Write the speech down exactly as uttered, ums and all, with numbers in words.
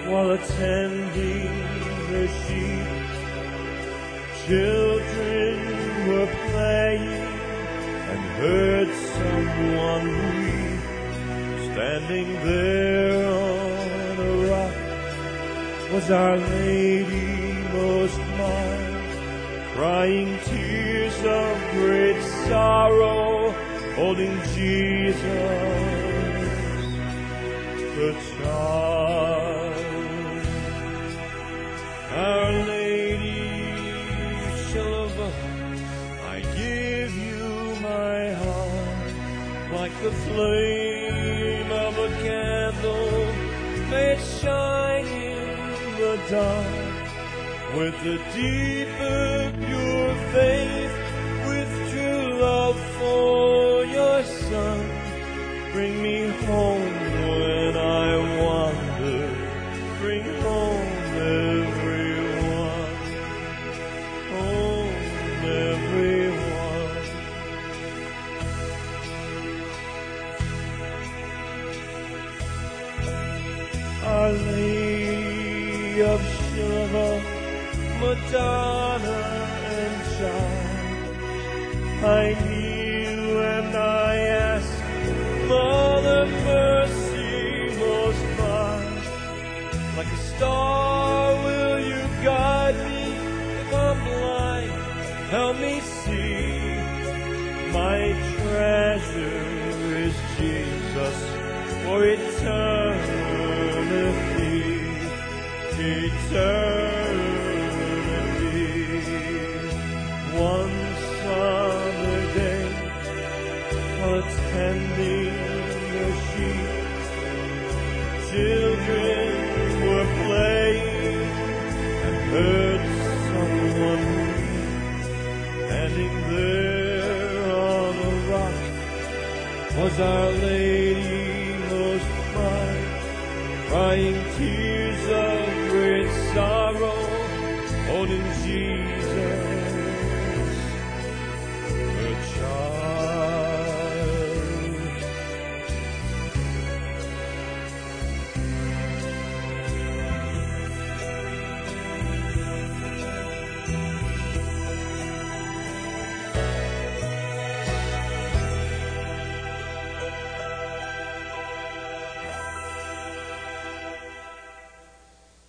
while attending the sheep. Children were playing and heard someone weep. Standing there on a rock was Our Lady most mild, crying tears of great sorrow, holding Jesus, the child. Our Lady Shalom, I give you my heart, like the flame of a candle, may it shine in the dark. With the deeper, pure faith, with true love for your Son, bring me home when I wander. Bring home everyone, home everyone. Our Lady of Shalom, Madonna and Child, I kneel and I ask, Mother Mercy most high, like a star will you guide me if I'm blind, help me see. My treasure is Jesus for eternity, eternity. One summer day, while attending the sheep, children were playing and heard someone weep. Standing there on a rock was Our Lady most bright, crying tears of great sorrow, holding Jesus,